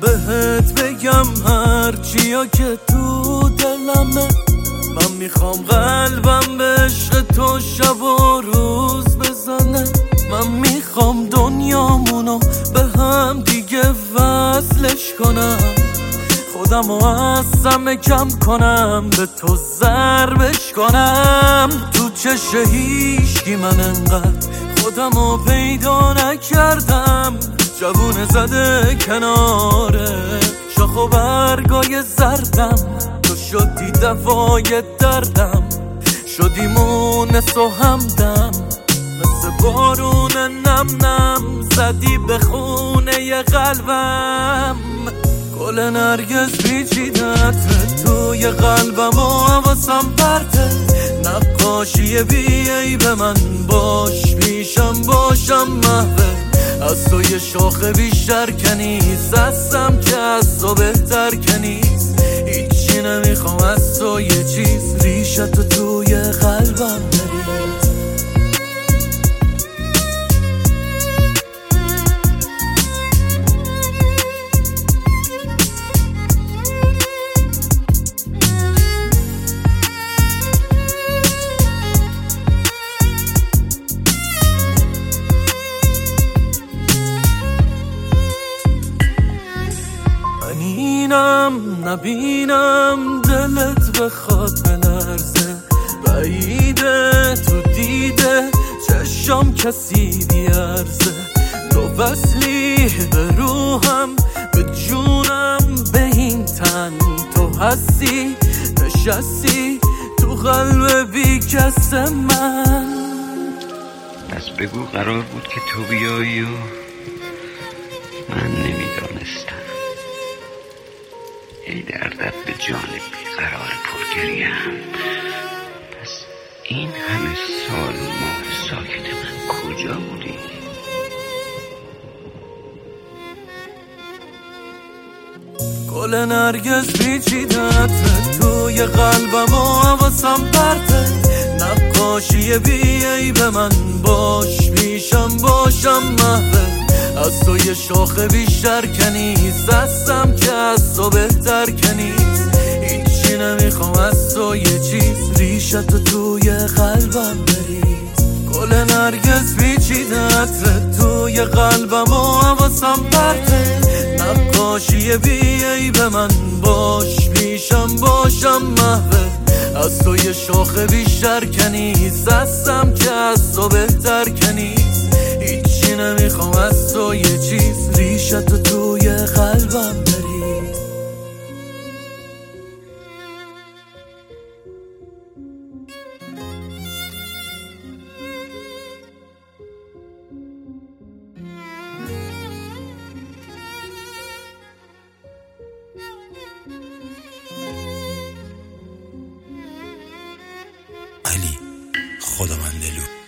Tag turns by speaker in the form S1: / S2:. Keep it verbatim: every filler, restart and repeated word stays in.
S1: بهت بگم هرچیا که تو دلمه، من میخوام قلبم به عشق تو شب و روز بزنه. من میخوام دنیامونو به هم دیگه وصلش کنم، خودمو از همه کم کنم، به تو ضربش کنم. تو چش هیچکی من انقدر خودمو پیدا نکردم، جوونه زده کناره شاخ و برگای زردم. تو شدی دوای دردم، شدی مونس و همدم، مثل بارون نم نم زدی به خونه قلبم. گل نرگس پیچیدت توی قلبم و حواسم پرته، نقاشی بیایی به من باش پیشم باشم محوه. از تو یه شاخه بیشتر کنیست، هستم که از تو بهتر کنیست. هیچی نمیخوام از تو یه چیز، ریشتو توی قلبم بریز. اینم نبینم دلت بخواد بلرزه، بعیده تو دیده چشم کسی بیارزه. تو وصلی به روحم به جونم به این تن، تو هستی نشستی تو قلب بی کس من.
S2: پس بگو قرار بود که تو بیایی و من نمیدانستم. ای دردت به جان بیقرار پرگریم، پس این همه سال ماه ساکت من کجا بودی؟
S1: گل نرگس پیچیدت توی قلبم و حواسم پرته، نقاشی بیایی به من باش پیشم باشم محوه. از تو یه شاخه بیشتر کنیست، هستم که از تو بهتر کنیست. هیچی نمیخوام از تو یه چیز، ریشتو توی قلبم بریز. گل نرگس پیچیدت توی قلبم و حواسم پرته، نقاشی بیایی به من باش پیشم باشم محوه. از تو یه شاخه بیشتر کنیست، هستم که از تو بهتر کنیست. هیچی نمیخوام از تو یه چیز، ریشتو توی قلبم بریز.
S3: علی خدا من دلو